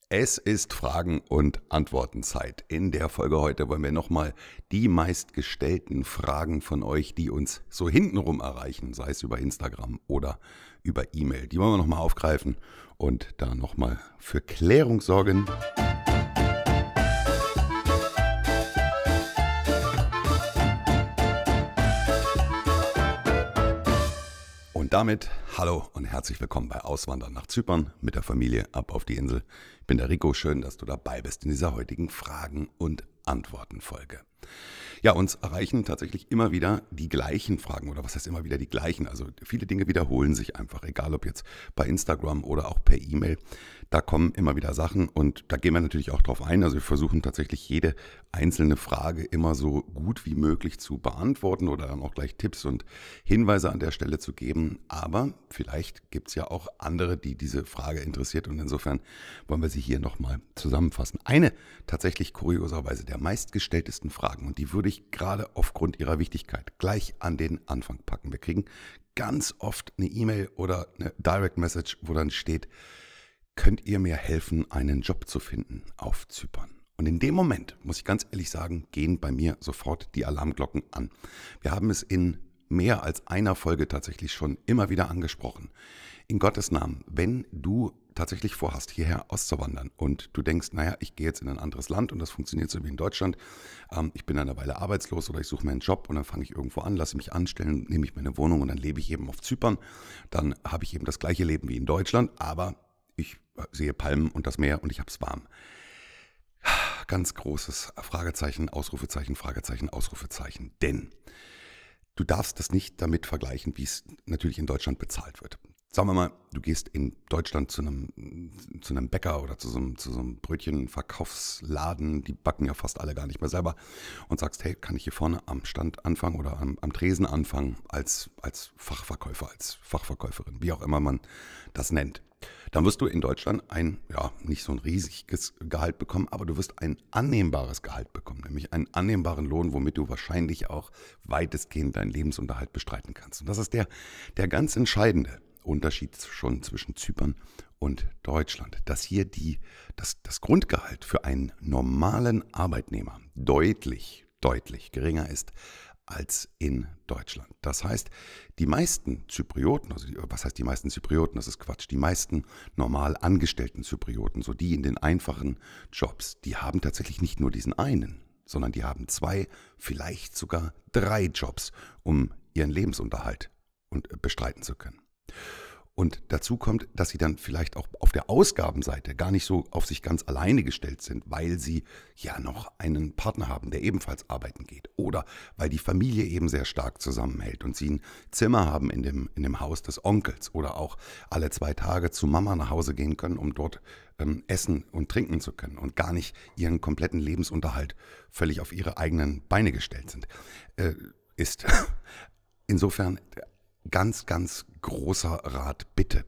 Es ist Fragen- und Antwortenzeit. In der Folge heute wollen wir nochmal die meistgestellten Fragen von euch, die uns so hintenrum erreichen, sei es über Instagram oder über E-Mail. Die wollen wir nochmal aufgreifen und da nochmal für Klärung sorgen. Und damit hallo und herzlich willkommen bei Auswandern nach Zypern mit der Familie ab auf die Insel. Ich bin der Rico, schön, dass du dabei bist in dieser heutigen Fragen- und Antworten-Folge. Ja, uns erreichen tatsächlich immer wieder die gleichen Fragen oder was heißt immer wieder die gleichen? Also viele Dinge wiederholen sich einfach, egal ob jetzt bei Instagram oder auch per E-Mail. Da kommen immer wieder Sachen und da gehen wir natürlich auch drauf ein. Also wir versuchen tatsächlich jede einzelne Frage immer so gut wie möglich zu beantworten oder dann auch gleich Tipps und Hinweise an der Stelle zu geben. Aber vielleicht gibt es ja auch andere, die diese Frage interessiert und insofern wollen wir sie hier nochmal zusammenfassen. Eine tatsächlich kurioserweise der meistgestelltesten Fragen und die würde ich gerade aufgrund ihrer Wichtigkeit gleich an den Anfang packen. Wir kriegen ganz oft eine E-Mail oder eine Direct Message, wo dann steht: Könnt ihr mir helfen, einen Job zu finden auf Zypern? Und in dem Moment, muss ich ganz ehrlich sagen, gehen bei mir sofort die Alarmglocken an. Wir haben es in mehr als einer Folge tatsächlich schon immer wieder angesprochen. In Gottes Namen, wenn du tatsächlich vorhast, hierher auszuwandern und du denkst, naja, ich gehe jetzt in ein anderes Land und das funktioniert so wie in Deutschland, ich bin eine Weile arbeitslos oder ich suche mir einen Job und dann fange ich irgendwo an, lasse mich anstellen, nehme ich mir eine Wohnung und dann lebe ich eben auf Zypern, dann habe ich eben das gleiche Leben wie in Deutschland, aber ich sehe Palmen und das Meer und ich habe es warm. Ganz großes Fragezeichen, Ausrufezeichen, Fragezeichen, Ausrufezeichen. Denn du darfst das nicht damit vergleichen, wie es natürlich in Deutschland bezahlt wird. Sagen wir mal, du gehst in Deutschland zu einem Bäcker oder zu so einem Brötchenverkaufsladen, die backen ja fast alle gar nicht mehr selber, und sagst, hey, kann ich hier vorne am Stand anfangen oder am Tresen anfangen als Fachverkäufer, als Fachverkäuferin, wie auch immer man das nennt. Dann wirst du in Deutschland nicht so ein riesiges Gehalt bekommen, aber du wirst ein annehmbares Gehalt bekommen, nämlich einen annehmbaren Lohn, womit du wahrscheinlich auch weitestgehend deinen Lebensunterhalt bestreiten kannst. Und das ist der ganz entscheidende Unterschied schon zwischen Zypern und Deutschland, dass hier das Grundgehalt für einen normalen Arbeitnehmer deutlich geringer ist als in Deutschland. Das heißt, die meisten Zyprioten, was heißt die meisten Zyprioten, das ist Quatsch, die meisten normal angestellten Zyprioten, so die in den einfachen Jobs, die haben tatsächlich nicht nur diesen einen, sondern die haben 2, vielleicht sogar 3 Jobs, um ihren Lebensunterhalt bestreiten zu können. Und dazu kommt, dass sie dann vielleicht auch auf der Ausgabenseite gar nicht so auf sich ganz alleine gestellt sind, weil sie ja noch einen Partner haben, der ebenfalls arbeiten geht. Oder weil die Familie eben sehr stark zusammenhält und sie ein Zimmer haben in dem Haus des Onkels oder auch alle 2 Tage zu Mama nach Hause gehen können, um dort essen und trinken zu können und gar nicht ihren kompletten Lebensunterhalt völlig auf ihre eigenen Beine gestellt sind. Ist insofern ganz großer Rat, bitte,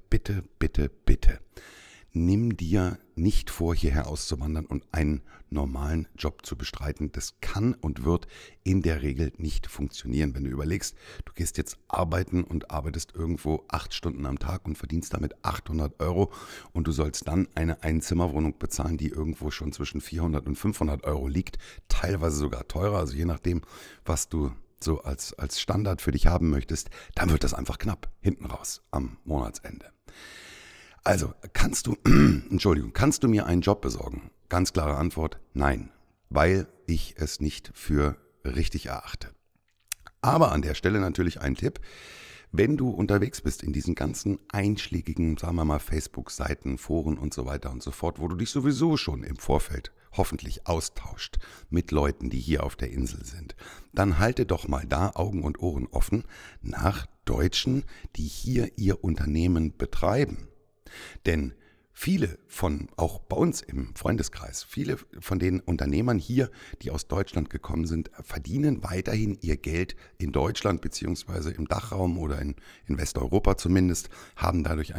nimm dir nicht vor, hierher auszuwandern und einen normalen Job zu bestreiten. Das kann und wird in der Regel nicht funktionieren. Wenn du überlegst, du gehst jetzt arbeiten und arbeitest irgendwo 8 Stunden am Tag und verdienst damit 800 € und du sollst dann eine Einzimmerwohnung bezahlen, die irgendwo schon zwischen 400 und 500 € liegt, teilweise sogar teurer, also je nachdem, was du so als Standard für dich haben möchtest, dann wird das einfach knapp hinten raus am Monatsende. Also, kannst du mir einen Job besorgen? Ganz klare Antwort, nein, weil ich es nicht für richtig erachte. Aber an der Stelle natürlich ein Tipp: Wenn du unterwegs bist in diesen ganzen einschlägigen, sagen wir mal, Facebook-Seiten, Foren und so weiter und so fort, wo du dich sowieso schon im Vorfeld hoffentlich austauscht mit Leuten, die hier auf der Insel sind, dann halte doch mal da Augen und Ohren offen nach Deutschen, die hier ihr Unternehmen betreiben. Denn viele auch bei uns im Freundeskreis, viele von den Unternehmern hier, die aus Deutschland gekommen sind, verdienen weiterhin ihr Geld in Deutschland beziehungsweise im Dachraum oder in Westeuropa zumindest, haben dadurch ein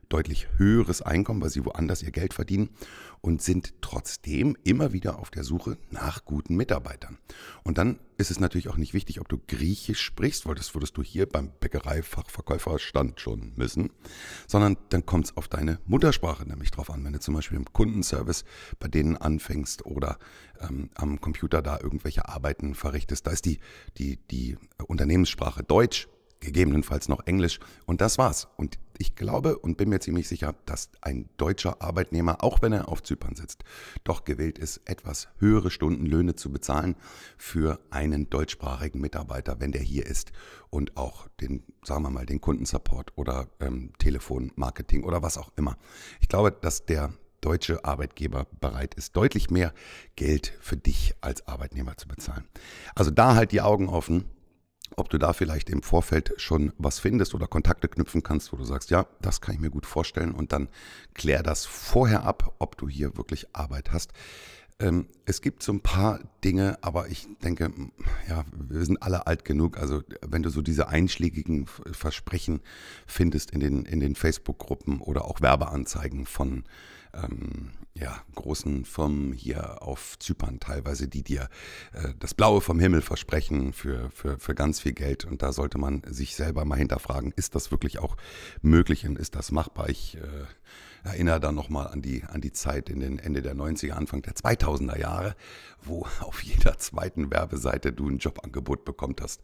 deutlich höheres Einkommen, weil sie woanders ihr Geld verdienen und sind trotzdem immer wieder auf der Suche nach guten Mitarbeitern. Und dann ist es natürlich auch nicht wichtig, ob du Griechisch sprichst, weil das würdest du hier beim Bäckereifachverkäuferstand schon müssen, sondern dann kommt es auf deine Muttersprache nämlich drauf an. Wenn du zum Beispiel im Kundenservice bei denen anfängst oder am Computer da irgendwelche Arbeiten verrichtest, da ist die Unternehmenssprache Deutsch, gegebenenfalls noch Englisch und das war's. Und ich glaube und bin mir ziemlich sicher, dass ein deutscher Arbeitnehmer, auch wenn er auf Zypern sitzt, doch gewillt ist, etwas höhere Stundenlöhne zu bezahlen für einen deutschsprachigen Mitarbeiter, wenn der hier ist und auch den, sagen wir mal, den Kundensupport oder Telefonmarketing oder was auch immer. Ich glaube, dass der deutsche Arbeitgeber bereit ist, deutlich mehr Geld für dich als Arbeitnehmer zu bezahlen. Also da halt die Augen offen, ob du da vielleicht im Vorfeld schon was findest oder Kontakte knüpfen kannst, wo du sagst, ja, das kann ich mir gut vorstellen und dann klär das vorher ab, ob du hier wirklich Arbeit hast. Es gibt so ein paar Dinge, aber ich denke, ja, wir sind alle alt genug. Also wenn du so diese einschlägigen Versprechen findest in den Facebook-Gruppen oder auch Werbeanzeigen von großen Firmen hier auf Zypern teilweise, die dir das Blaue vom Himmel versprechen für ganz viel Geld. Und da sollte man sich selber mal hinterfragen, ist das wirklich auch möglich und ist das machbar? Ich erinnere dann nochmal an die Zeit in den Ende der 90er, Anfang der 2000er Jahre, wo auf jeder zweiten Werbeseite du ein Jobangebot bekommen hast.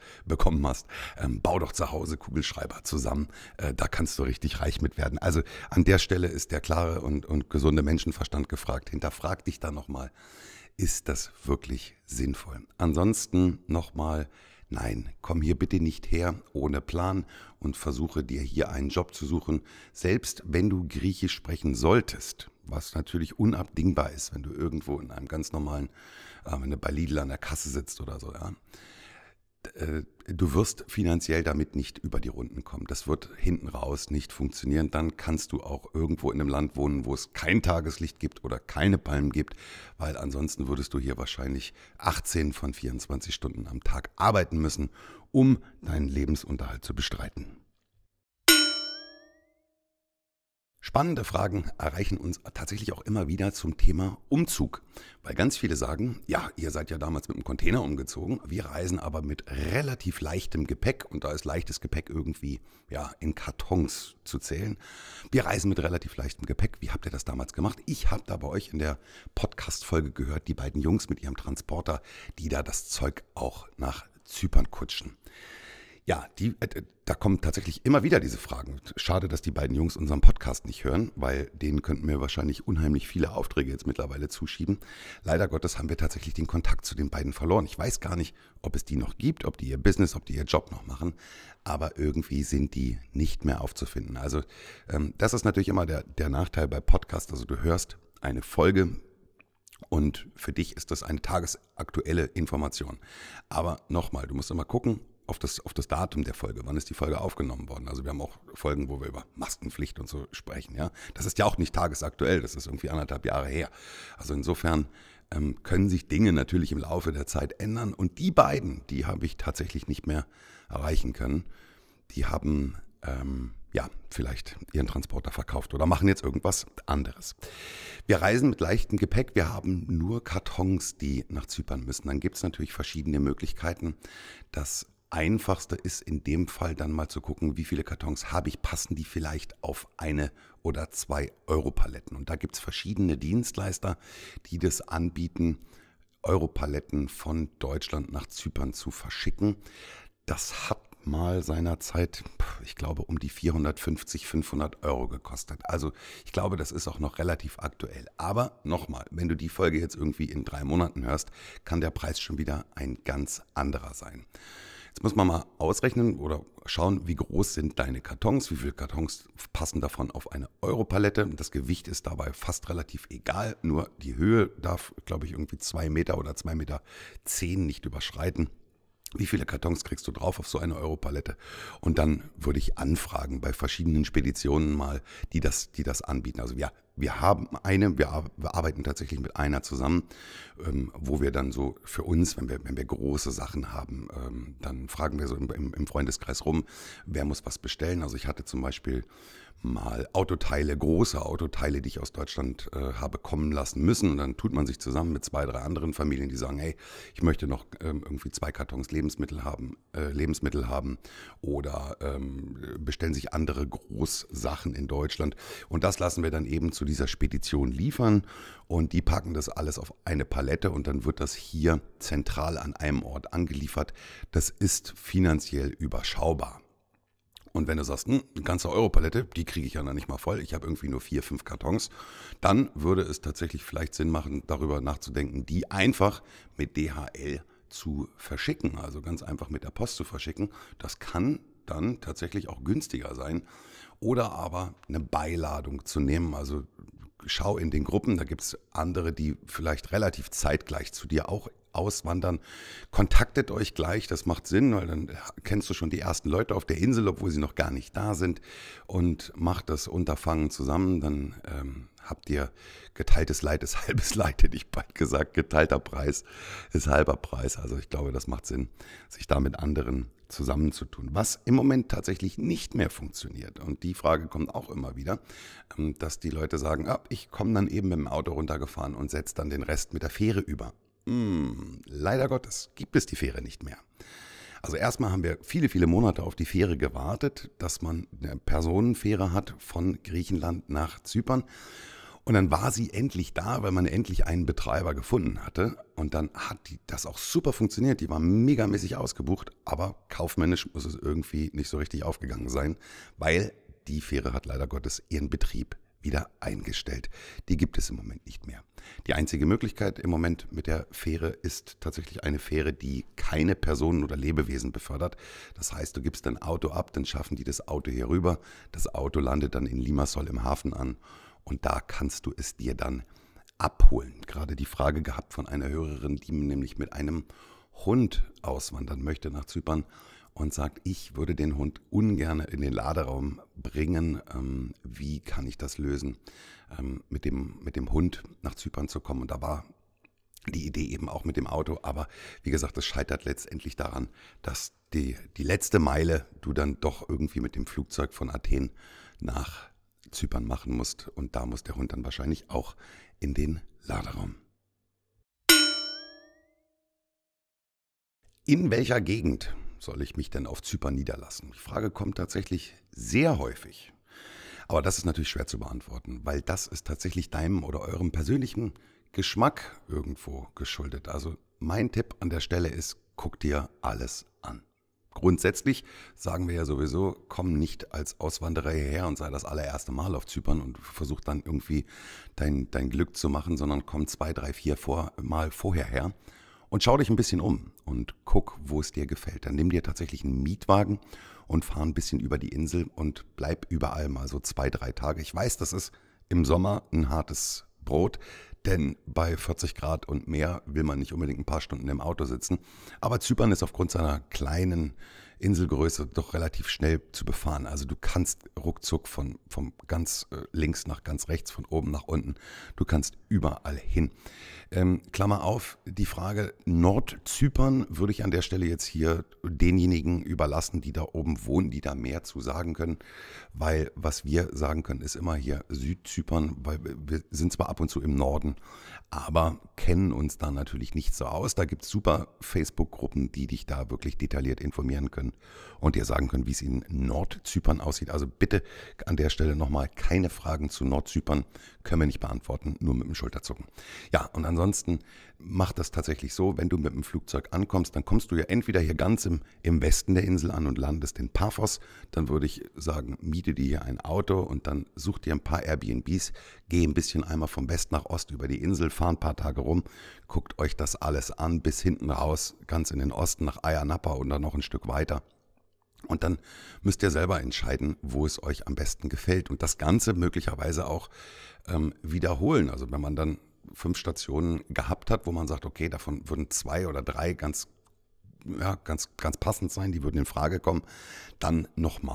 Bau doch zu Hause Kugelschreiber zusammen, da kannst du richtig reich mit werden. Also an der Stelle ist der klare und gesunde Menschenverstand gefragt. Hinterfrag dich da nochmal, ist das wirklich sinnvoll? Ansonsten nochmal, nein, komm hier bitte nicht her ohne Plan und versuche dir hier einen Job zu suchen, selbst wenn du Griechisch sprechen solltest, was natürlich unabdingbar ist, wenn du irgendwo in einem ganz normalen, wenn du bei Lidl an der Kasse sitzt oder so, ja. Du wirst finanziell damit nicht über die Runden kommen. Das wird hinten raus nicht funktionieren. Dann kannst du auch irgendwo in einem Land wohnen, wo es kein Tageslicht gibt oder keine Palmen gibt, weil ansonsten würdest du hier wahrscheinlich 18 von 24 Stunden am Tag arbeiten müssen, um deinen Lebensunterhalt zu bestreiten. Spannende Fragen erreichen uns tatsächlich auch immer wieder zum Thema Umzug, weil ganz viele sagen, ja, ihr seid ja damals mit einem Container umgezogen, wir reisen aber mit relativ leichtem Gepäck und da ist leichtes Gepäck irgendwie in Kartons zu zählen. Wir reisen mit relativ leichtem Gepäck. Wie habt ihr das damals gemacht? Ich habe da bei euch in der Podcast-Folge gehört, die beiden Jungs mit ihrem Transporter, die da das Zeug auch nach Zypern kutschen. Ja, da kommen tatsächlich immer wieder diese Fragen. Schade, dass die beiden Jungs unseren Podcast nicht hören, weil denen könnten wir wahrscheinlich unheimlich viele Aufträge jetzt mittlerweile zuschieben. Leider Gottes haben wir tatsächlich den Kontakt zu den beiden verloren. Ich weiß gar nicht, ob es die noch gibt, ob die ihr Business, ob die ihr Job noch machen, aber irgendwie sind die nicht mehr aufzufinden. Also das ist natürlich immer der Nachteil bei Podcasts. Also du hörst eine Folge und für dich ist das eine tagesaktuelle Information. Aber nochmal, du musst immer gucken, auf das Datum der Folge, wann ist die Folge aufgenommen worden. Also wir haben auch Folgen, wo wir über Maskenpflicht und so sprechen. Ja, das ist ja auch nicht tagesaktuell, das ist irgendwie 1,5 Jahre her. Also insofern können sich Dinge natürlich im Laufe der Zeit ändern. Und die beiden, die habe ich tatsächlich nicht mehr erreichen können. Die haben vielleicht ihren Transporter verkauft oder machen jetzt irgendwas anderes. Wir reisen mit leichtem Gepäck, wir haben nur Kartons, die nach Zypern müssen. Dann gibt es natürlich verschiedene Möglichkeiten. Das Einfachste ist in dem Fall dann mal zu gucken, wie viele Kartons habe ich, passen die vielleicht auf 1 oder 2 Europaletten. Und da gibt es verschiedene Dienstleister, die das anbieten, Europaletten von Deutschland nach Zypern zu verschicken. Das hat mal seinerzeit, ich glaube, um die 450, 500 Euro gekostet. Also ich glaube, das ist auch noch relativ aktuell. Aber nochmal, wenn du die Folge jetzt irgendwie in 3 Monaten hörst, kann der Preis schon wieder ein ganz anderer sein. Jetzt muss man mal ausrechnen oder schauen, wie groß sind deine Kartons, wie viele Kartons passen davon auf eine Europalette. Das Gewicht ist dabei fast relativ egal, nur die Höhe darf, glaube ich, irgendwie 2 Meter oder 2,10 Meter nicht überschreiten. Wie viele Kartons kriegst du drauf auf so eine Europalette? Und dann würde ich anfragen bei verschiedenen Speditionen mal, die das anbieten. Also ja, wir arbeiten tatsächlich mit einer zusammen, wo wir dann so für uns, wenn wir große Sachen haben, dann fragen wir so im Freundeskreis rum, wer muss was bestellen. Also ich hatte zum Beispiel mal große Autoteile, die ich aus Deutschland habe kommen lassen müssen. Und dann tut man sich zusammen mit 2, 3 anderen Familien, die sagen, hey, ich möchte noch irgendwie 2 Kartons Lebensmittel haben oder bestellen sich andere Großsachen in Deutschland. Und das lassen wir dann eben zu dieser Spedition liefern und die packen das alles auf eine Palette und dann wird das hier zentral an einem Ort angeliefert. Das ist finanziell überschaubar. Und wenn du sagst, eine ganze Europalette, die kriege ich ja noch nicht mal voll, ich habe irgendwie nur 4, 5 Kartons, dann würde es tatsächlich vielleicht Sinn machen, darüber nachzudenken, die einfach mit DHL zu verschicken, also ganz einfach mit der Post zu verschicken. Das kann dann tatsächlich auch günstiger sein. Oder aber eine Beiladung zu nehmen, also schau in den Gruppen, da gibt es andere, die vielleicht relativ zeitgleich zu dir auch auswandern. Kontaktet euch gleich, das macht Sinn, weil dann kennst du schon die ersten Leute auf der Insel, obwohl sie noch gar nicht da sind und macht das Unterfangen zusammen, dann habt ihr geteiltes Leid ist halbes Leid, hätte ich bald gesagt, geteilter Preis ist halber Preis. Also ich glaube, das macht Sinn, sich da mit anderen zusammenzutun. Was im Moment tatsächlich nicht mehr funktioniert, und die Frage kommt auch immer wieder, dass die Leute sagen, ich komme dann eben mit dem Auto runtergefahren und setze dann den Rest mit der Fähre über. Leider Gottes gibt es die Fähre nicht mehr. Also erstmal haben wir viele, viele Monate auf die Fähre gewartet, dass man eine Personenfähre hat von Griechenland nach Zypern. Und dann war sie endlich da, weil man endlich einen Betreiber gefunden hatte. Und dann hat das auch super funktioniert. Die war megamäßig ausgebucht, aber kaufmännisch muss es irgendwie nicht so richtig aufgegangen sein, weil die Fähre hat leider Gottes ihren Betrieb wieder eingestellt. Die gibt es im Moment nicht mehr. Die einzige Möglichkeit im Moment mit der Fähre ist tatsächlich eine Fähre, die keine Personen oder Lebewesen befördert. Das heißt, du gibst dein Auto ab, dann schaffen die das Auto hier rüber. Das Auto landet dann in Limassol im Hafen an und da kannst du es dir dann abholen. Gerade die Frage gehabt von einer Hörerin, die nämlich mit einem Hund auswandern möchte nach Zypern und sagt, ich würde den Hund ungern in den Laderaum bringen. Wie kann ich das lösen, mit dem Hund nach Zypern zu kommen? Und da war die Idee eben auch mit dem Auto. Aber wie gesagt, es scheitert letztendlich daran, dass die letzte Meile du dann doch irgendwie mit dem Flugzeug von Athen nach Zypern machen musst. Und da muss der Hund dann wahrscheinlich auch in den Laderaum. In welcher Gegend soll ich mich denn auf Zypern niederlassen? Die Frage kommt tatsächlich sehr häufig. Aber das ist natürlich schwer zu beantworten, weil das ist tatsächlich deinem oder eurem persönlichen Geschmack irgendwo geschuldet. Also mein Tipp an der Stelle ist, guck dir alles an. Grundsätzlich sagen wir ja sowieso, komm nicht als Auswanderer hierher und sei das allererste Mal auf Zypern und versuch dann irgendwie dein Glück zu machen, sondern komm 2, 3, 4 Mal vorher her. Und schau dich ein bisschen um und guck, wo es dir gefällt. Dann nimm dir tatsächlich einen Mietwagen und fahr ein bisschen über die Insel und bleib überall mal so 2, 3 Tage. Ich weiß, das ist im Sommer ein hartes Brot, denn bei 40 Grad und mehr will man nicht unbedingt ein paar Stunden im Auto sitzen. Aber Zypern ist aufgrund seiner kleinen Inselgröße doch relativ schnell zu befahren. Also du kannst ruckzuck vom ganz links nach ganz rechts, von oben nach unten, du kannst überall hin. Klammer auf, die Frage Nordzypern würde ich an der Stelle jetzt hier denjenigen überlassen, die da oben wohnen, die da mehr zu sagen können, weil was wir sagen können, ist immer hier Südzypern, weil wir sind zwar ab und zu im Norden, aber kennen uns da natürlich nicht so aus. Da gibt es super Facebook-Gruppen, die dich da wirklich detailliert informieren können und dir sagen können, wie es in Nordzypern aussieht. Also bitte an der Stelle nochmal keine Fragen zu Nordzypern, können wir nicht beantworten, nur mit dem Schulterzucken. Ja, und ansonsten macht das tatsächlich so, wenn du mit dem Flugzeug ankommst, dann kommst du ja entweder hier ganz im Westen der Insel an und landest in Paphos. Dann würde ich sagen, miete dir hier ein Auto und dann such dir ein paar Airbnbs, geh ein bisschen einmal vom West nach Ost über die Insel, fahr ein paar Tage rum, guckt euch das alles an, bis hinten raus, ganz in den Osten nach Ayia Napa und dann noch ein Stück weiter. Und dann müsst ihr selber entscheiden, wo es euch am besten gefällt und das Ganze möglicherweise auch wiederholen. Also wenn man dann 5 Stationen gehabt hat, wo man sagt, okay, davon würden 2 oder 3 ganz passend sein, die würden in Frage kommen, dann nochmal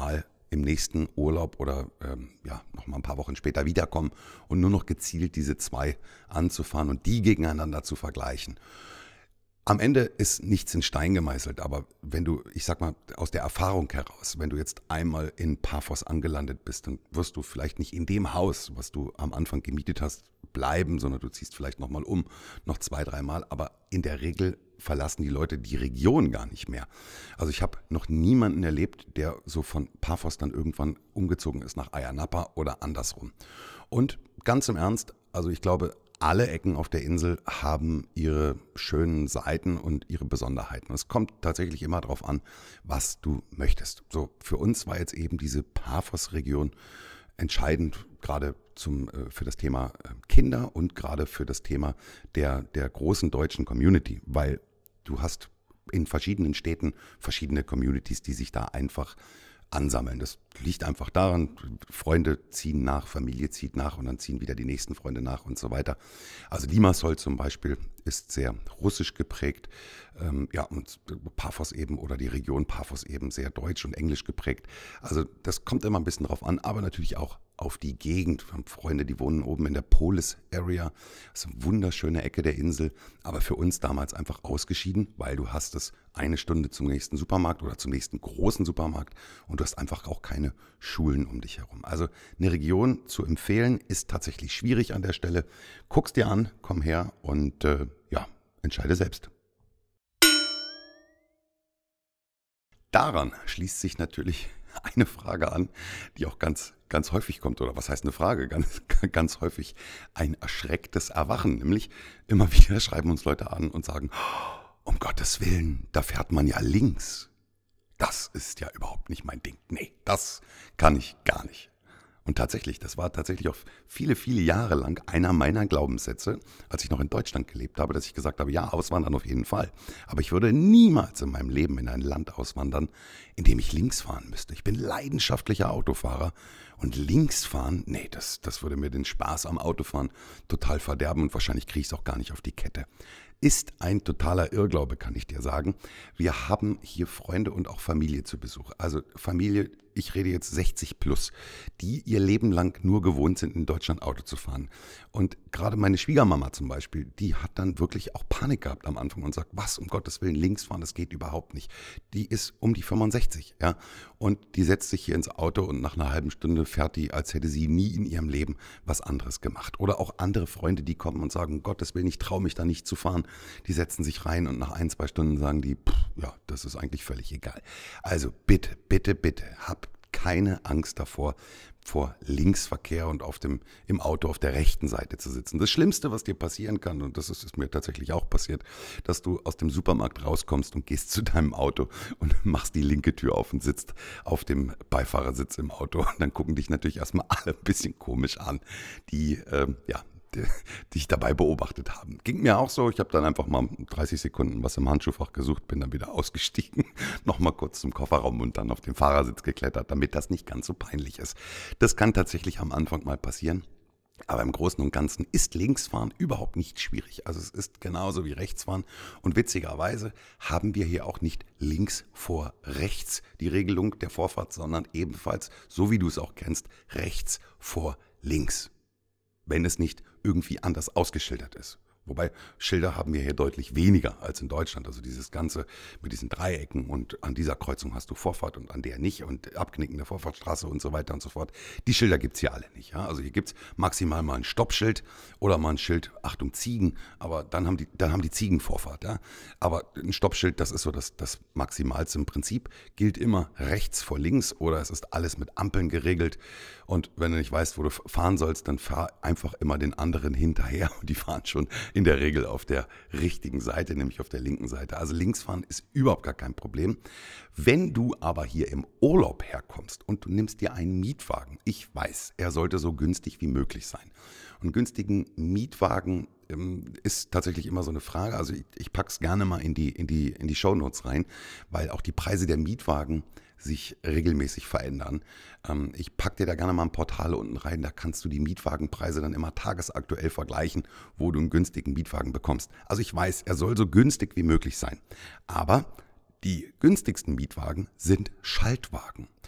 im nächsten Urlaub oder noch mal ein paar Wochen später wiederkommen und nur noch gezielt diese zwei anzufahren und die gegeneinander zu vergleichen. Am Ende ist nichts in Stein gemeißelt, aber wenn du, ich sag mal, aus der Erfahrung heraus, wenn du jetzt einmal in Paphos angelandet bist, dann wirst du vielleicht nicht in dem Haus, was du am Anfang gemietet hast, bleiben, sondern du ziehst vielleicht nochmal um, noch 2, 3 Mal, aber in der Regel verlassen die Leute die Region gar nicht mehr. Also ich habe noch niemanden erlebt, der so von Paphos dann irgendwann umgezogen ist nach Ayia Napa oder andersrum. Und ganz im Ernst, also ich glaube, alle Ecken auf der Insel haben ihre schönen Seiten und ihre Besonderheiten. Es kommt tatsächlich immer darauf an, was du möchtest. So, für uns war jetzt eben diese Paphos-Region entscheidend, gerade für das Thema Kinder und gerade für das Thema der großen deutschen Community, weil du hast in verschiedenen Städten verschiedene Communities, die sich da einfach ansammeln. Das liegt einfach daran, Freunde ziehen nach, Familie zieht nach und dann ziehen wieder die nächsten Freunde nach und so weiter. Also Limassol zum Beispiel ist sehr russisch geprägt, und Paphos eben oder die Region Paphos eben sehr deutsch und englisch geprägt. Also das kommt immer ein bisschen drauf an, aber natürlich auch auf die Gegend. Wir haben Freunde, die wohnen oben in der Polis Area. Das ist eine wunderschöne Ecke der Insel, aber für uns damals einfach ausgeschieden, weil du hast es eine Stunde zum nächsten Supermarkt oder zum nächsten großen Supermarkt und du hast einfach auch keine Schulen um dich herum. Also eine Region zu empfehlen ist tatsächlich schwierig an der Stelle. Guck's dir an, komm her und entscheide selbst. Daran schließt sich natürlich eine Frage an, die auch ganz, ganz häufig kommt. Oder was heißt eine Frage? Ganz häufig ein erschrecktes Erwachen. Nämlich immer wieder schreiben uns Leute an und sagen, um Gottes Willen, da fährt man ja links. Das ist ja überhaupt nicht mein Ding. Nee, das kann ich gar nicht. Und tatsächlich, das war tatsächlich auch viele, viele Jahre lang einer meiner Glaubenssätze, als ich noch in Deutschland gelebt habe, dass ich gesagt habe, ja, auswandern auf jeden Fall. Aber ich würde niemals in meinem Leben in ein Land auswandern, in dem ich links fahren müsste. Ich bin leidenschaftlicher Autofahrer und links fahren, nee, das würde mir den Spaß am Autofahren total verderben und wahrscheinlich kriege ich es auch gar nicht auf die Kette. Ist ein totaler Irrglaube, kann ich dir sagen. Wir haben hier Freunde und auch Familie zu Besuch. Also Familie, ich rede jetzt 60 plus, die ihr Leben lang nur gewohnt sind, in Deutschland Auto zu fahren. Und gerade meine Schwiegermama zum Beispiel, die hat dann wirklich auch Panik gehabt am Anfang und sagt, was, um Gottes Willen, links fahren, das geht überhaupt nicht. Die ist um die 65, ja. Und die setzt sich hier ins Auto und nach einer halben Stunde fährt die, als hätte sie nie in ihrem Leben was anderes gemacht. Oder auch andere Freunde, die kommen und sagen, um Gottes Willen, ich traue mich da nicht zu fahren. Die setzen sich rein und nach 1, 2 Stunden sagen die, das ist eigentlich völlig egal. Also bitte, bitte, bitte, habt keine Angst davor, vor Linksverkehr und im Auto auf der rechten Seite zu sitzen. Das Schlimmste, was dir passieren kann, und das ist mir tatsächlich auch passiert, dass du aus dem Supermarkt rauskommst und gehst zu deinem Auto und machst die linke Tür auf und sitzt auf dem Beifahrersitz im Auto. Und dann gucken dich natürlich erstmal alle ein bisschen komisch an, die dich dabei beobachtet haben. Ging mir auch so, ich habe dann einfach mal 30 Sekunden was im Handschuhfach gesucht, bin dann wieder ausgestiegen, nochmal kurz zum Kofferraum und dann auf den Fahrersitz geklettert, damit das nicht ganz so peinlich ist. Das kann tatsächlich am Anfang mal passieren, aber im Großen und Ganzen ist Linksfahren überhaupt nicht schwierig. Also es ist genauso wie Rechtsfahren und witzigerweise haben wir hier auch nicht links vor rechts die Regelung der Vorfahrt, sondern ebenfalls, so wie du es auch kennst, rechts vor links. Wenn es nicht irgendwie anders ausgeschildert ist. Wobei Schilder haben wir hier deutlich weniger als in Deutschland. Also dieses Ganze mit diesen Dreiecken und an dieser Kreuzung hast du Vorfahrt und an der nicht und Abknicken der Vorfahrtsstraße und so weiter und so fort. Die Schilder gibt es hier alle nicht. Ja? Also hier gibt es maximal mal ein Stoppschild oder mal ein Schild, Achtung Ziegen, aber dann haben die Ziegen Vorfahrt. Ja? Aber ein Stoppschild, das ist so das Maximalste im Prinzip, gilt immer rechts vor links oder es ist alles mit Ampeln geregelt. Und wenn du nicht weißt, wo du fahren sollst, dann fahr einfach immer den anderen hinterher und die fahren schon in der Regel auf der richtigen Seite, nämlich auf der linken Seite. Also linksfahren ist überhaupt gar kein Problem. Wenn du aber hier im Urlaub herkommst und du nimmst dir einen Mietwagen, ich weiß, er sollte so günstig wie möglich sein. Und günstigen Mietwagen ist tatsächlich immer so eine Frage. Also ich packe es gerne mal in die Shownotes rein, weil auch die Preise der Mietwagen sich regelmäßig verändern. Ich packe dir da gerne mal ein Portal unten rein, da kannst du die Mietwagenpreise dann immer tagesaktuell vergleichen, wo du einen günstigen Mietwagen bekommst. Also ich weiß, er soll so günstig wie möglich sein. Aber die günstigsten Mietwagen sind Schaltwagen.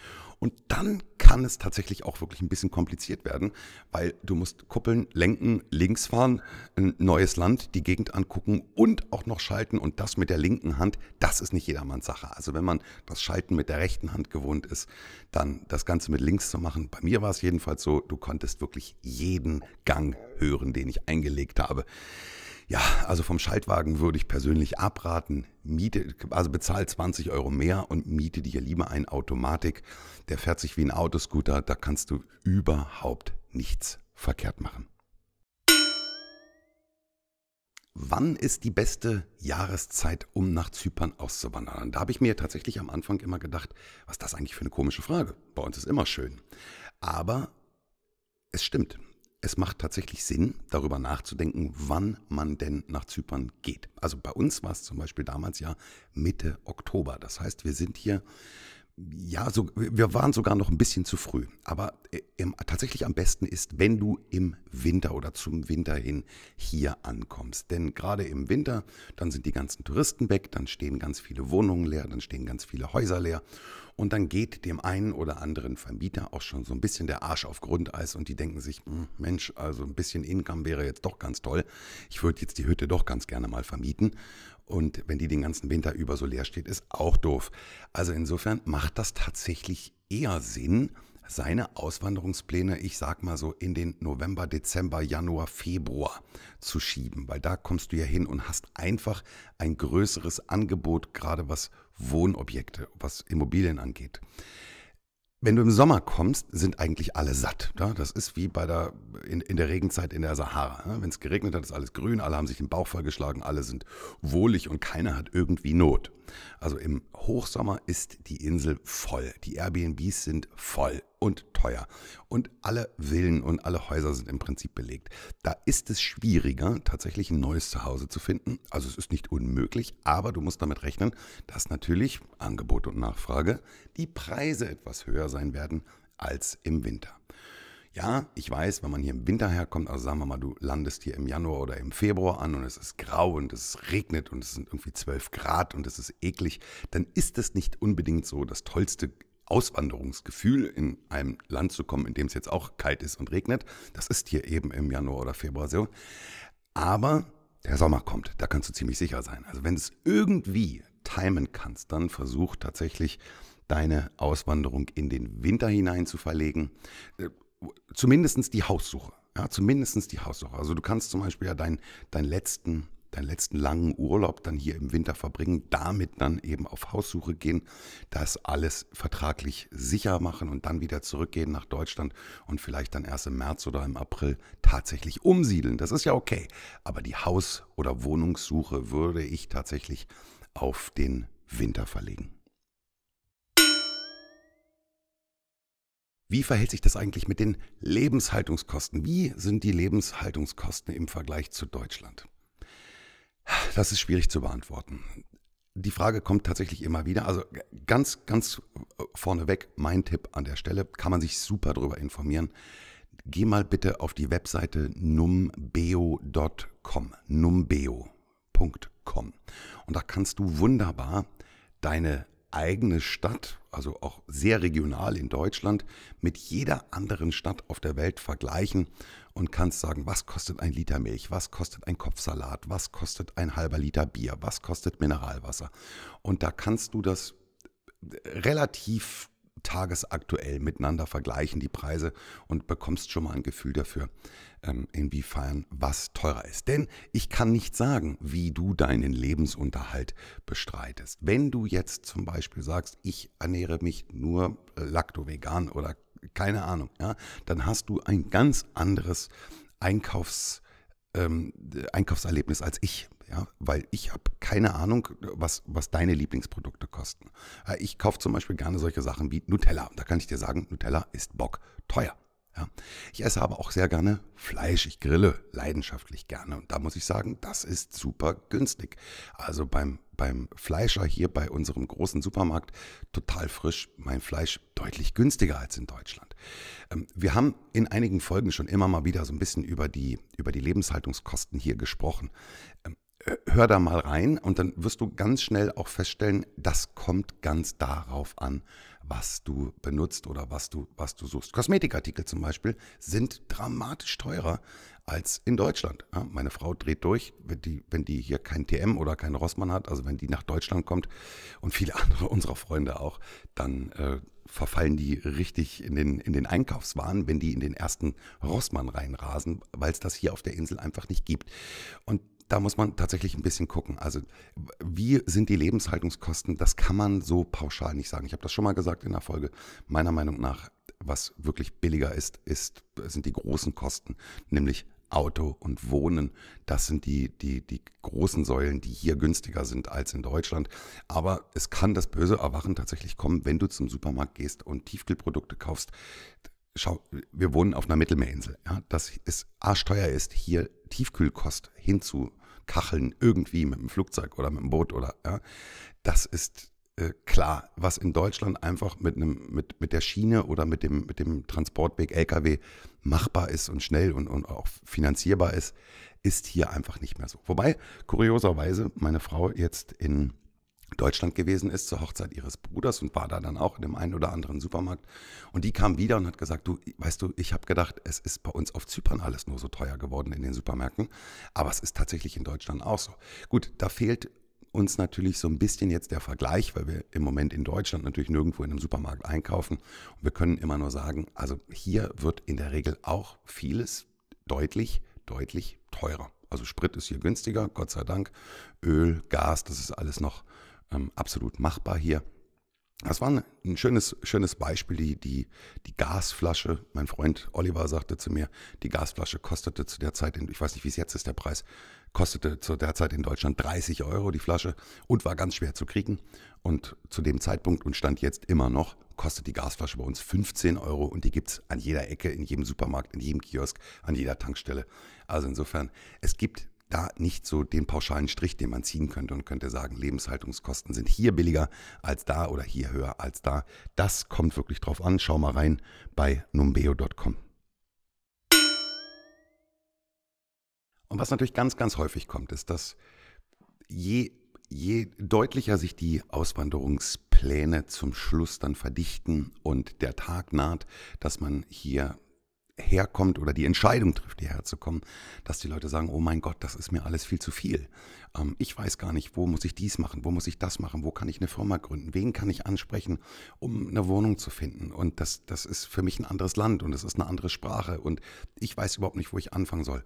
Und dann kann es tatsächlich auch wirklich ein bisschen kompliziert werden, weil du musst kuppeln, lenken, links fahren, ein neues Land, die Gegend angucken und auch noch schalten. Und das mit der linken Hand, das ist nicht jedermanns Sache. Also wenn man das Schalten mit der rechten Hand gewohnt ist, dann das Ganze mit links zu machen. Bei mir war es jedenfalls so, du konntest wirklich jeden Gang hören, den ich eingelegt habe. Ja, also vom Schaltwagen würde ich persönlich abraten. Also bezahl 20 Euro mehr und miete dir lieber einen Automatik. Der fährt sich wie ein Autoscooter, da kannst du überhaupt nichts verkehrt machen. Wann ist die beste Jahreszeit, um nach Zypern auszuwandern? Da habe ich mir tatsächlich am Anfang immer gedacht, was ist das eigentlich für eine komische Frage? Bei uns ist immer schön. Aber es stimmt. Es macht tatsächlich Sinn, darüber nachzudenken, wann man denn nach Zypern geht. Also bei uns war es zum Beispiel damals ja Mitte Oktober. Das heißt, wir sind hier, ja, wir waren sogar noch ein bisschen zu früh. Aber tatsächlich am besten ist, wenn du im Winter oder zum Winter hin hier ankommst. Denn gerade im Winter, dann sind die ganzen Touristen weg, dann stehen ganz viele Wohnungen leer, dann stehen ganz viele Häuser leer. Und dann geht dem einen oder anderen Vermieter auch schon so ein bisschen der Arsch auf Grundeis und die denken sich, Mensch, also ein bisschen Income wäre jetzt doch ganz toll. Ich würde jetzt die Hütte doch ganz gerne mal vermieten. Und wenn die den ganzen Winter über so leer steht, ist auch doof. Also insofern macht das tatsächlich eher Sinn, seine Auswanderungspläne, ich sag mal so in den November, Dezember, Januar, Februar zu schieben, weil da kommst du ja hin und hast einfach ein größeres Angebot, gerade was Wohnobjekte, was Immobilien angeht. Wenn du im Sommer kommst, sind eigentlich alle satt. Ja? Das ist wie in der Regenzeit in der Sahara. Ja? Wenn es geregnet hat, ist alles grün, alle haben sich den Bauch vollgeschlagen, alle sind wohlig und keiner hat irgendwie Not. Also im Hochsommer ist die Insel voll. Die Airbnbs sind voll und teuer. Und alle Villen und alle Häuser sind im Prinzip belegt. Da ist es schwieriger, tatsächlich ein neues Zuhause zu finden. Also es ist nicht unmöglich, aber du musst damit rechnen, dass natürlich Angebot und Nachfrage die Preise etwas höher sein werden als im Winter. Ja, ich weiß, wenn man hier im Winter herkommt, also sagen wir mal, du landest hier im Januar oder im Februar an und es ist grau und es regnet und es sind irgendwie 12 Grad und es ist eklig, dann ist es nicht unbedingt so das tollste Auswanderungsgefühl, in einem Land zu kommen, in dem es jetzt auch kalt ist und regnet. Das ist hier eben im Januar oder Februar so. Aber der Sommer kommt, da kannst du ziemlich sicher sein. Also wenn du es irgendwie timen kannst, dann versuch tatsächlich deine Auswanderung in den Winter hinein zu verlegen. Zumindest die Haussuche. Ja, zumindest die Haussuche. Also du kannst zum Beispiel ja deinen letzten langen Urlaub dann hier im Winter verbringen, damit dann eben auf Haussuche gehen, das alles vertraglich sicher machen und dann wieder zurückgehen nach Deutschland und vielleicht dann erst im März oder im April tatsächlich umsiedeln. Das ist ja okay. Aber die Haus- oder Wohnungssuche würde ich tatsächlich auf den Winter verlegen. Wie verhält sich das eigentlich mit den Lebenshaltungskosten? Wie sind die Lebenshaltungskosten im Vergleich zu Deutschland? Das ist schwierig zu beantworten. Die Frage kommt tatsächlich immer wieder. Also ganz vorneweg, mein Tipp an der Stelle, kann man sich super darüber informieren. Geh mal bitte auf die Webseite numbeo.com, numbeo.com. Und da kannst du wunderbar deine eigene Stadt, also auch sehr regional in Deutschland, mit jeder anderen Stadt auf der Welt vergleichen und kannst sagen, was kostet ein Liter Milch, was kostet ein Kopfsalat, was kostet ein halber Liter Bier, was kostet Mineralwasser. Und da kannst du das relativ tagesaktuell miteinander vergleichen, die Preise, und bekommst schon mal ein Gefühl dafür, inwiefern was teurer ist. Denn ich kann nicht sagen, wie du deinen Lebensunterhalt bestreitest. Wenn du jetzt zum Beispiel sagst, ich ernähre mich nur lacto-vegan oder keine Ahnung, ja, dann hast du ein ganz anderes Einkaufserlebnis als ich. Ja, weil ich habe keine Ahnung, was deine Lieblingsprodukte kosten. Ich kaufe zum Beispiel gerne solche Sachen wie Nutella. Da kann ich dir sagen, Nutella ist bockteuer. Ja. Ich esse aber auch sehr gerne Fleisch. Ich grille leidenschaftlich gerne. Und da muss ich sagen, das ist super günstig. Also beim Fleischer hier bei unserem großen Supermarkt total frisch, mein Fleisch deutlich günstiger als in Deutschland. Wir haben in einigen Folgen schon immer mal wieder so ein bisschen über die Lebenshaltungskosten hier gesprochen. hör da mal rein und dann wirst du ganz schnell auch feststellen, das kommt ganz darauf an, was du benutzt oder was du suchst. Kosmetikartikel zum Beispiel sind dramatisch teurer als in Deutschland. Ja, meine Frau dreht durch, wenn die hier kein TM oder kein Rossmann hat, also wenn die nach Deutschland kommt und viele andere unserer Freunde auch, dann verfallen die richtig in den Einkaufswahn, wenn die in den ersten Rossmann reinrasen, weil es das hier auf der Insel einfach nicht gibt. Und da muss man tatsächlich ein bisschen gucken. Also wie sind die Lebenshaltungskosten? Das kann man so pauschal nicht sagen. Ich habe das schon mal gesagt in der Folge. Meiner Meinung nach, was wirklich billiger sind die großen Kosten, nämlich Auto und Wohnen. Das sind die großen Säulen, die hier günstiger sind als in Deutschland. Aber es kann das böse Erwachen tatsächlich kommen, wenn du zum Supermarkt gehst und Tiefkühlprodukte kaufst. Schau, wir wohnen auf einer Mittelmeerinsel. Ja, dass es arschteuer ist, hier Tiefkühlkost hinzukacheln, irgendwie mit dem Flugzeug oder mit dem Boot oder ja, das ist klar, was in Deutschland einfach mit der Schiene oder mit dem Transportweg LKW machbar ist und schnell und auch finanzierbar ist hier einfach nicht mehr so. Wobei, kurioserweise, meine Frau jetzt in Deutschland gewesen ist zur Hochzeit ihres Bruders und war da dann auch in dem einen oder anderen Supermarkt. Und die kam wieder und hat gesagt, du, weißt du, ich habe gedacht, es ist bei uns auf Zypern alles nur so teuer geworden in den Supermärkten. Aber es ist tatsächlich in Deutschland auch so. Gut, da fehlt uns natürlich so ein bisschen jetzt der Vergleich, weil wir im Moment in Deutschland natürlich nirgendwo in einem Supermarkt einkaufen. Und wir können immer nur sagen, also hier wird in der Regel auch vieles deutlich, deutlich teurer. Also Sprit ist hier günstiger, Gott sei Dank. Öl, Gas, das ist alles noch absolut machbar hier. Das war ein schönes Beispiel, die Gasflasche. Mein Freund Oliver sagte zu mir, die Gasflasche kostete zu der Zeit, ich weiß nicht, wie es jetzt ist, der Preis, kostete zu der Zeit in Deutschland 30 Euro die Flasche und war ganz schwer zu kriegen. Und zu dem Zeitpunkt und stand jetzt immer noch, kostet die Gasflasche bei uns 15 Euro und die gibt es an jeder Ecke, in jedem Supermarkt, in jedem Kiosk, an jeder Tankstelle. Also insofern, es gibt da nicht so den pauschalen Strich, den man ziehen könnte und könnte sagen, Lebenshaltungskosten sind hier billiger als da oder hier höher als da. Das kommt wirklich drauf an. Schau mal rein bei numbeo.com. Und was natürlich ganz, ganz häufig kommt, ist, dass je deutlicher sich die Auswanderungspläne zum Schluss dann verdichten und der Tag naht, dass man hier herkommt oder die Entscheidung trifft, hierher zu kommen, dass die Leute sagen, oh mein Gott, das ist mir alles viel zu viel. Ich weiß gar nicht, wo muss ich dies machen, wo muss ich das machen, wo kann ich eine Firma gründen, wen kann ich ansprechen, um eine Wohnung zu finden. Und das ist für mich ein anderes Land und es ist eine andere Sprache und ich weiß überhaupt nicht, wo ich anfangen soll.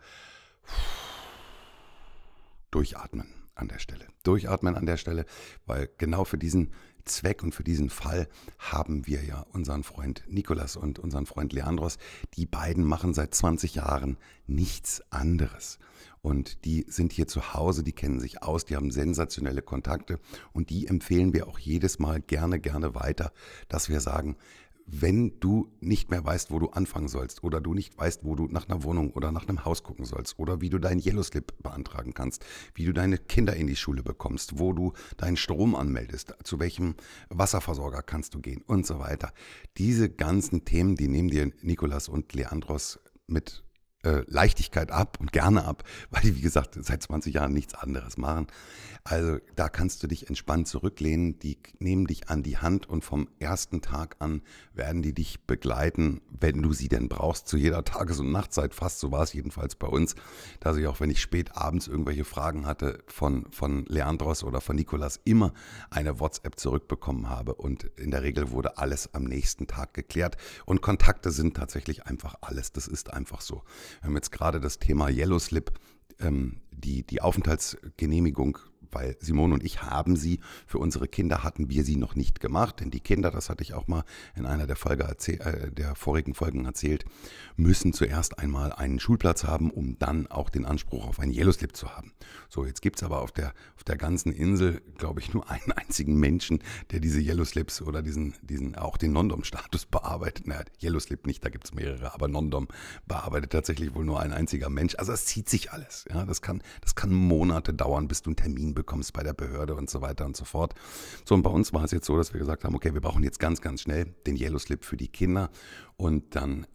Durchatmen an der Stelle. Durchatmen an der Stelle, weil genau für diesen Zweck und für diesen Fall haben wir ja unseren Freund Nikolas und unseren Freund Leandros. Die beiden machen seit 20 Jahren nichts anderes. Und die sind hier zu Hause, die kennen sich aus, die haben sensationelle Kontakte und die empfehlen wir auch jedes Mal gerne, gerne weiter, dass wir sagen, wenn du nicht mehr weißt, wo du anfangen sollst oder du nicht weißt, wo du nach einer Wohnung oder nach einem Haus gucken sollst oder wie du deinen Yellow Slip beantragen kannst, wie du deine Kinder in die Schule bekommst, wo du deinen Strom anmeldest, zu welchem Wasserversorger kannst du gehen und so weiter. Diese ganzen Themen, die nehmen dir Nikolas und Leandros mit Leichtigkeit ab und gerne ab, weil die, wie gesagt, seit 20 Jahren nichts anderes machen. Also da kannst du dich entspannt zurücklehnen, die nehmen dich an die Hand und vom ersten Tag an werden die dich begleiten, wenn du sie denn brauchst, zu jeder Tages- und Nachtzeit fast, so war es jedenfalls bei uns, dass ich auch, wenn ich spät abends irgendwelche Fragen hatte von Leandros oder von Nikolas, immer eine WhatsApp zurückbekommen habe und in der Regel wurde alles am nächsten Tag geklärt und Kontakte sind tatsächlich einfach alles, das ist einfach so. Wir haben jetzt gerade das Thema Yellow Slip, die Aufenthaltsgenehmigung, weil Simone und ich haben sie, für unsere Kinder hatten wir sie noch nicht gemacht, denn die Kinder, das hatte ich auch mal in einer der vorigen Folgen erzählt, müssen zuerst einmal einen Schulplatz haben, um dann auch den Anspruch auf einen Yellow Slip zu haben. So, jetzt gibt es aber auf der ganzen Insel, glaube ich, nur einen einzigen Menschen, der diese Yellow Slips oder auch den Non-Dom-Status bearbeitet. Naja, Yellow Slip nicht, da gibt es mehrere, aber Non-Dom bearbeitet tatsächlich wohl nur ein einziger Mensch. Also es zieht sich alles. Ja, das kann Monate dauern, bis du einen Termin bekommst bei der Behörde und so weiter und so fort. So, und bei uns war es jetzt so, dass wir gesagt haben, okay, wir brauchen jetzt ganz, ganz schnell den Yellow Slip für die Kinder und dann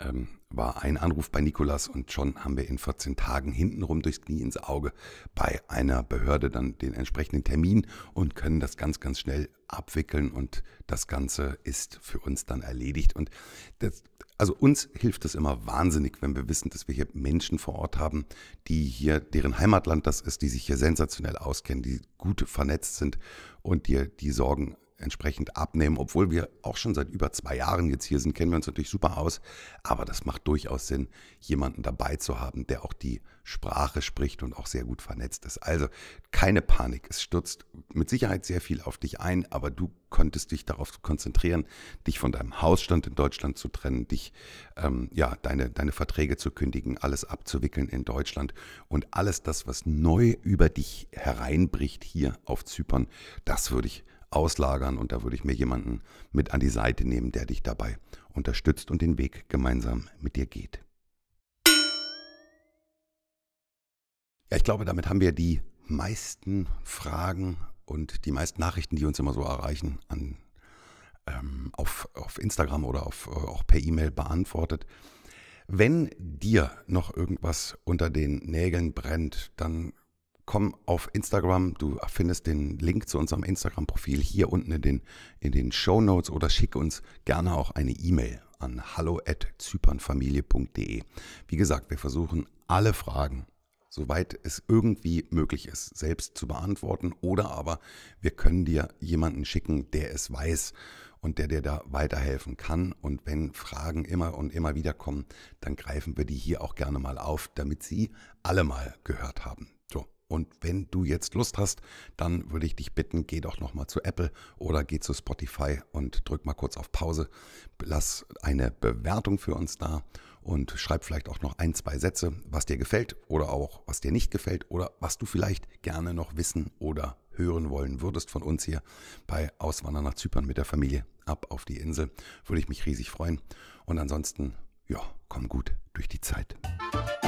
war ein Anruf bei Nikolas und schon haben wir in 14 Tagen hintenrum durchs Knie ins Auge bei einer Behörde dann den entsprechenden Termin und können das ganz, ganz schnell abwickeln und das Ganze ist für uns dann erledigt. Und also uns hilft es immer wahnsinnig, wenn wir wissen, dass wir hier Menschen vor Ort haben, die hier, deren Heimatland das ist, die sich hier sensationell auskennen, die gut vernetzt sind und dir die Sorgen entsprechend abnehmen. Obwohl wir auch schon seit über 2 Jahren jetzt hier sind, kennen wir uns natürlich super aus. Aber das macht durchaus Sinn, jemanden dabei zu haben, der auch die Sprache spricht und auch sehr gut vernetzt ist. Also keine Panik. Es stürzt mit Sicherheit sehr viel auf dich ein, aber du konntest dich darauf konzentrieren, dich von deinem Hausstand in Deutschland zu trennen, dich deine Verträge zu kündigen, alles abzuwickeln in Deutschland und alles das, was neu über dich hereinbricht hier auf Zypern, das würde ich auslagern und da würde ich mir jemanden mit an die Seite nehmen, der dich dabei unterstützt und den Weg gemeinsam mit dir geht. Ja, ich glaube, damit haben wir die meisten Fragen und die meisten Nachrichten, die uns immer so erreichen, auf Instagram oder auch per E-Mail beantwortet. Wenn dir noch irgendwas unter den Nägeln brennt, dann komm auf Instagram, du findest den Link zu unserem Instagram-Profil hier unten in den Shownotes oder schick uns gerne auch eine E-Mail an hallo@zypernfamilie.de. Wie gesagt, wir versuchen alle Fragen, soweit es irgendwie möglich ist, selbst zu beantworten oder aber wir können dir jemanden schicken, der es weiß und der dir da weiterhelfen kann. Und wenn Fragen immer und immer wieder kommen, dann greifen wir die hier auch gerne mal auf, damit sie alle mal gehört haben. So. Und wenn du jetzt Lust hast, dann würde ich dich bitten, geh doch nochmal zu Apple oder geh zu Spotify und drück mal kurz auf Pause. Lass eine Bewertung für uns da und schreib vielleicht auch noch 1, 2 Sätze, was dir gefällt oder auch was dir nicht gefällt oder was du vielleicht gerne noch wissen oder hören wollen würdest von uns hier bei Auswandern nach Zypern mit der Familie ab auf die Insel. Würde ich mich riesig freuen. Und ansonsten, ja, komm gut durch die Zeit.